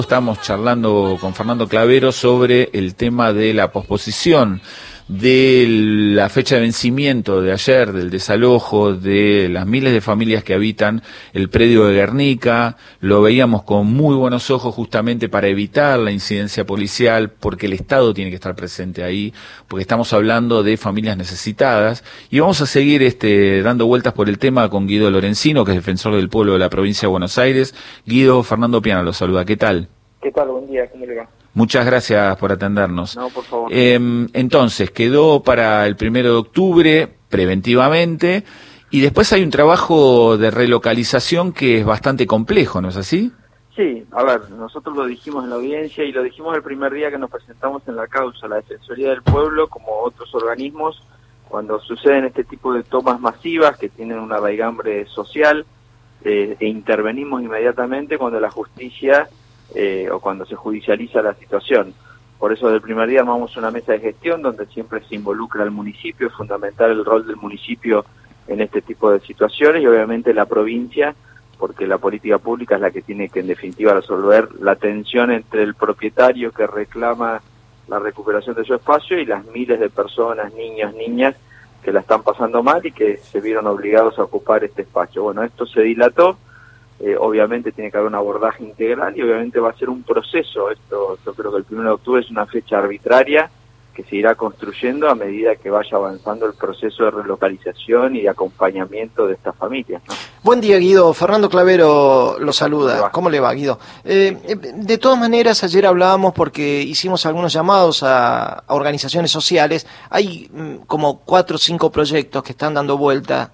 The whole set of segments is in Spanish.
Estamos charlando con Fernando Clavero sobre el tema de la posposición de la fecha de vencimiento de ayer, del desalojo de las miles de familias que habitan el predio de Guernica. Lo veíamos con muy buenos ojos justamente para evitar la incidencia policial, porque el Estado tiene que estar presente ahí, porque estamos hablando de familias necesitadas. Y vamos a seguir dando vueltas por el tema con Guido Lorenzino, que es defensor del pueblo de la provincia de Buenos Aires. Guido, Fernando Piana lo saluda. ¿Qué tal? ¿Qué tal? Buen día, ¿cómo le va? Muchas gracias por atendernos. No, por favor. Entonces, quedó para el 1 de octubre, preventivamente, y después hay un trabajo de relocalización que es bastante complejo, ¿no es así? Sí, a ver, nosotros lo dijimos en la audiencia y lo dijimos el primer día que nos presentamos en la causa, la Defensoría del Pueblo, como otros organismos, cuando suceden este tipo de tomas masivas que tienen una raigambre social, e intervenimos inmediatamente cuando la justicia o cuando se judicializa la situación. Por eso desde el primer día armamos una mesa de gestión donde siempre se involucra al municipio, es fundamental el rol del municipio en este tipo de situaciones y obviamente la provincia, porque la política pública es la que tiene que en definitiva resolver la tensión entre el propietario que reclama la recuperación de su espacio y las miles de personas, niños, niñas, que la están pasando mal y que se vieron obligados a ocupar este espacio. Bueno, esto se dilató. Obviamente tiene que haber un abordaje integral y obviamente va a ser un proceso. Esto, yo creo que el 1 de octubre es una fecha arbitraria que se irá construyendo a medida que vaya avanzando el proceso de relocalización y de acompañamiento de estas familias, ¿no? Buen día, Guido. Fernando Clavero lo saluda. ¿Cómo le va, Guido? De todas maneras, ayer hablábamos porque hicimos algunos llamados a organizaciones sociales. Hay como 4 o 5 proyectos que están dando vuelta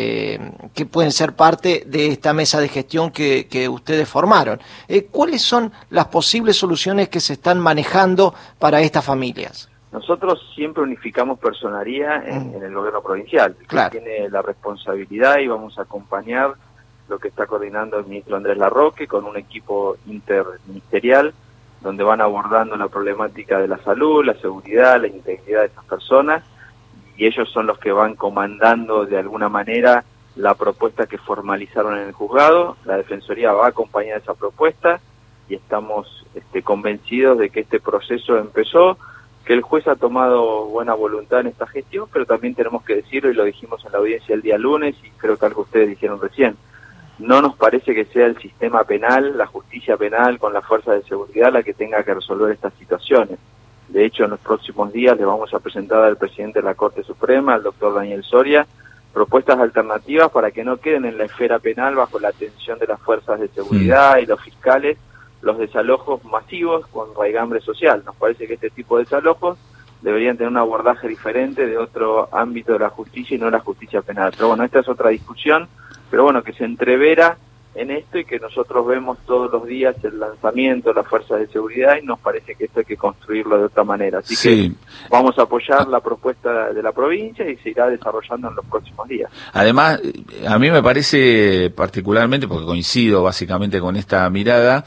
que pueden ser parte de esta mesa de gestión que ustedes formaron. ¿Cuáles son las posibles soluciones que se están manejando para estas familias? Nosotros siempre unificamos personería en el gobierno provincial, Claro. que tiene la responsabilidad y vamos a acompañar lo que está coordinando el ministro Andrés Larroque con un equipo interministerial donde van abordando la problemática de la salud, la seguridad, la integridad de estas personas y ellos son los que van comandando de alguna manera la propuesta que formalizaron en el juzgado. La Defensoría va a acompañar esa propuesta y estamos convencidos de que este proceso empezó, que el juez ha tomado buena voluntad en esta gestión, pero también tenemos que decirlo, y lo dijimos en la audiencia el día lunes, y creo que algo ustedes dijeron recién, no nos parece que sea el sistema penal, la justicia penal con las fuerzas de seguridad la que tenga que resolver estas situaciones. De hecho, en los próximos días le vamos a presentar al presidente de la Corte Suprema, al doctor Daniel Soria, propuestas alternativas para que no queden en la esfera penal bajo la atención de las fuerzas de seguridad y los fiscales, los desalojos masivos con raigambre social. Nos parece que este tipo de desalojos deberían tener un abordaje diferente de otro ámbito de la justicia y no la justicia penal. Pero bueno, esta es otra discusión, pero bueno, que se entrevera en esto y que nosotros vemos todos los días el lanzamiento de las fuerzas de seguridad y nos parece que esto hay que construirlo de otra manera. Así que vamos a apoyar la propuesta de la provincia y se irá desarrollando en los próximos días. Además, a mí me parece particularmente, porque coincido básicamente con esta mirada,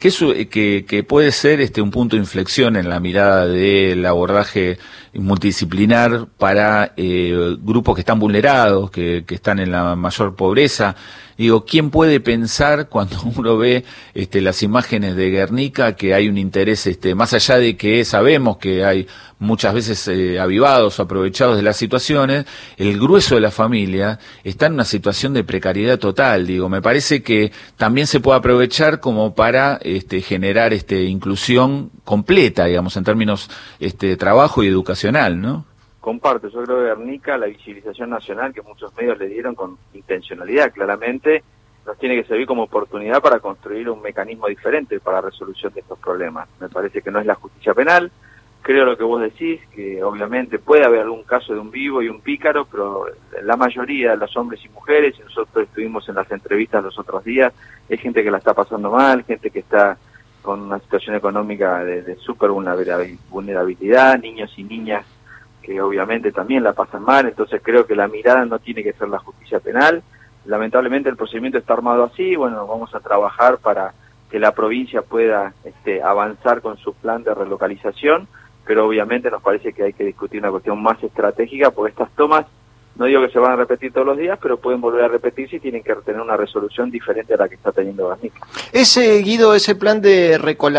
que puede ser un punto de inflexión en la mirada del abordaje multidisciplinar para grupos que están vulnerados, que están en la mayor pobreza. Digo, ¿quién puede pensar cuando uno ve las imágenes de Guernica que hay un interés, más allá de que sabemos que hay muchas veces avivados o aprovechados de las situaciones, el grueso de la familia está en una situación de precariedad total? Digo, me parece que también se puede aprovechar como para generar inclusión completa, digamos, en términos trabajo y educacional, ¿no? Comparto, yo creo que Guernica, la visibilización nacional que muchos medios le dieron con intencionalidad, claramente, nos tiene que servir como oportunidad para construir un mecanismo diferente para la resolución de estos problemas. Me parece que no es la justicia penal, creo lo que vos decís, que obviamente puede haber algún caso de un vivo y un pícaro, pero la mayoría de los hombres y mujeres, y nosotros estuvimos en las entrevistas los otros días, hay gente que la está pasando mal, gente que está con una situación económica de súper vulnerabilidad, niños y niñas que obviamente también la pasan mal. Entonces creo que la mirada no tiene que ser la justicia penal. Lamentablemente el procedimiento está armado así. Bueno, vamos a trabajar para que la provincia pueda avanzar con su plan de relocalización, pero obviamente nos parece que hay que discutir una cuestión más estratégica, porque estas tomas No digo que se van a repetir todos los días, pero pueden volver a repetirse y tienen que tener una resolución diferente a la que está teniendo Garnica. Guido, ese plan de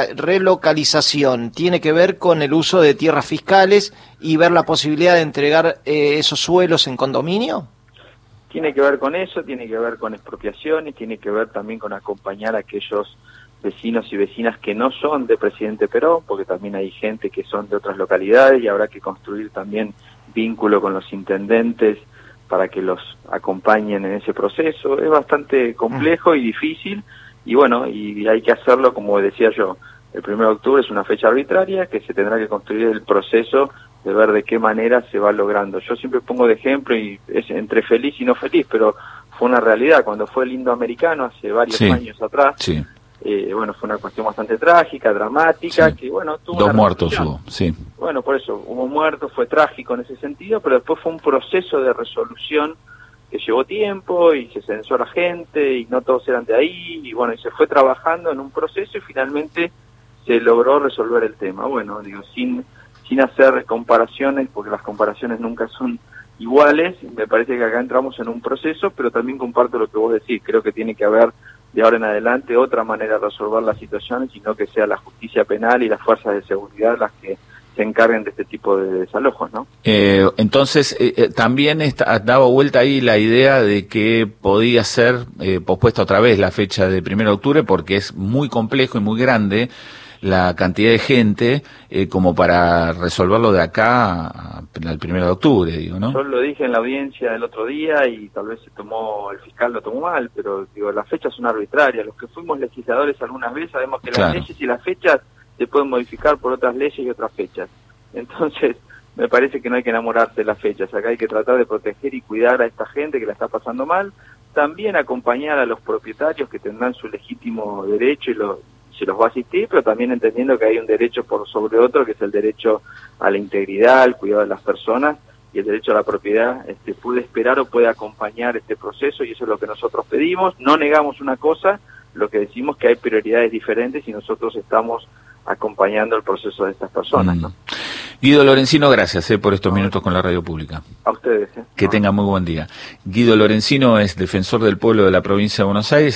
relocalización tiene que ver con el uso de tierras fiscales y ver la posibilidad de entregar esos suelos en condominio. Tiene que ver con eso, tiene que ver con expropiaciones, tiene que ver también con acompañar a aquellos vecinos y vecinas que no son de Presidente Perón, porque también hay gente que son de otras localidades y habrá que construir también vínculo con los intendentes para que los acompañen en ese proceso. Es bastante complejo y difícil, y bueno, y hay que hacerlo, como decía yo, el 1 de octubre es una fecha arbitraria que se tendrá que construir el proceso de ver de qué manera se va logrando. Yo siempre pongo de ejemplo, y es entre feliz y no feliz, pero fue una realidad. Cuando fue el Indoamericano, hace varios años atrás, bueno, fue una cuestión bastante trágica, dramática, que bueno, tuvo 2 muertos hubo, Bueno, por eso, hubo muertos, fue trágico en ese sentido, pero después fue un proceso de resolución que llevó tiempo y se censó a la gente y no todos eran de ahí, y bueno, y se fue trabajando en un proceso y finalmente se logró resolver el tema. Bueno, digo, sin hacer comparaciones, porque las comparaciones nunca son iguales, me parece que acá entramos en un proceso, pero también comparto lo que vos decís, creo que tiene que haber de ahora en adelante otra manera de resolver las situaciones, y no que sea la justicia penal y las fuerzas de seguridad las que se encarguen de este tipo de desalojos, ¿no? Entonces, también daba vuelta ahí la idea de que podía ser pospuesta otra vez la fecha de 1 de octubre, porque es muy complejo y muy grande la cantidad de gente como para resolverlo de acá al 1 de octubre, digo, ¿no? Yo lo dije en la audiencia el otro día y tal vez el fiscal lo tomó mal, pero digo, las fechas son arbitrarias. Los que fuimos legisladores algunas veces sabemos que las leyes y las fechas se pueden modificar por otras leyes y otras fechas. Entonces, me parece que no hay que enamorarse de las fechas. Acá hay que tratar de proteger y cuidar a esta gente que la está pasando mal. También acompañar a los propietarios que tendrán su legítimo derecho y se los va a asistir, pero también entendiendo que hay un derecho por sobre otro, que es el derecho a la integridad, al cuidado de las personas, y el derecho a la propiedad puede esperar o puede acompañar este proceso, y eso es lo que nosotros pedimos. No negamos una cosa, lo que decimos que hay prioridades diferentes y nosotros estamos acompañando el proceso de estas personas, ¿no? Guido Lorenzino, gracias por estos minutos con la radio pública. A ustedes. Que tengan muy buen día. Guido Lorenzino es defensor del pueblo de la provincia de Buenos Aires.